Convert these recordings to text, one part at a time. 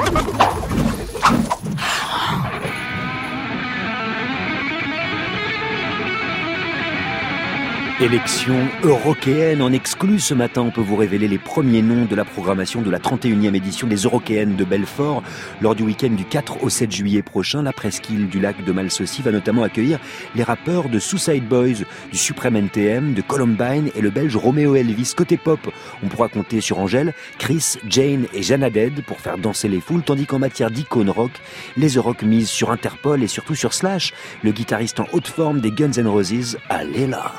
Élection européenne en exclu. Ce matin, on peut vous révéler les premiers noms de la programmation de la 31e édition des Eurockéennes de Belfort. Lors du week-end du 4 au 7 juillet prochain, la presqu'île du lac de Malsaucy va notamment accueillir les rappeurs de Suicide Boys, du Supreme NTM, de Columbine et le belge Romeo Elvis. Côté pop, on pourra compter sur Angèle, Chris, Jane et Jeanne Dead pour faire danser les foules, tandis qu'en matière d'icône rock, les Euroc misent sur Interpol et surtout sur Slash, le guitariste en haute forme des Guns N' Roses. Allez là!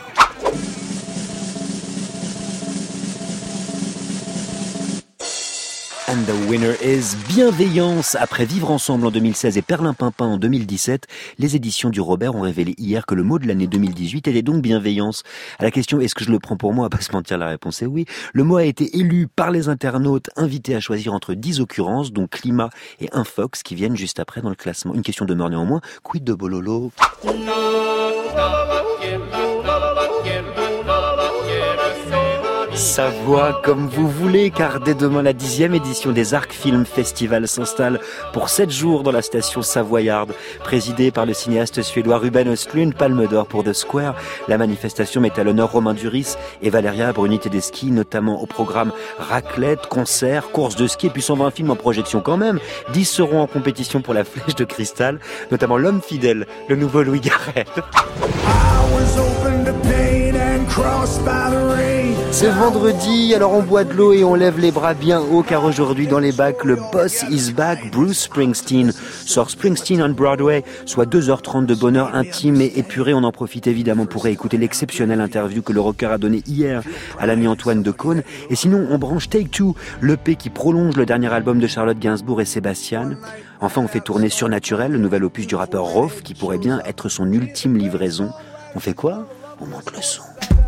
And the winner is Bienveillance. Après Vivre ensemble en 2016 et Perlimpinpin en 2017, les éditions du Robert ont révélé hier que le mot de l'année 2018 était donc bienveillance. À la question est-ce que je le prends pour moi, à pas se mentir, la réponse est oui. Le mot a été élu par les internautes invités à choisir entre 10 occurrences, dont Climat et Infox, qui viennent juste après dans le classement. Une question demeure néanmoins, quid de Bololo? Sa voix comme vous voulez, car dès demain, la 10e édition des Arc Film Festival s'installe pour 7 jours dans la station savoyarde. Présidée par le cinéaste suédois Ruben Östlund, Palme d'Or pour The Square, la manifestation met à l'honneur Romain Duris et Valeria Bruni Tedeschi, notamment au programme raclette, concerts, courses de ski et puis 120 films en projection quand même. 10 seront en compétition pour la Flèche de Cristal, notamment L'Homme Fidèle, le nouveau Louis Garrel. C'est vendredi, alors on boit de l'eau et on lève les bras bien haut, car aujourd'hui dans les bacs, le boss is back. Bruce Springsteen sort Springsteen on Broadway, soit 2h30 de bonheur intime et épuré. On en profite évidemment pour écouter l'exceptionnelle interview que le rocker a donnée hier à l'ami Antoine Decaune. Et sinon, on branche Take Two, l'EP qui prolonge le dernier album de Charlotte Gainsbourg et Sébastien. Enfin, on fait tourner Surnaturel, le nouvel opus du rappeur Rof, qui pourrait bien être son ultime livraison. On fait quoi? On monte le son.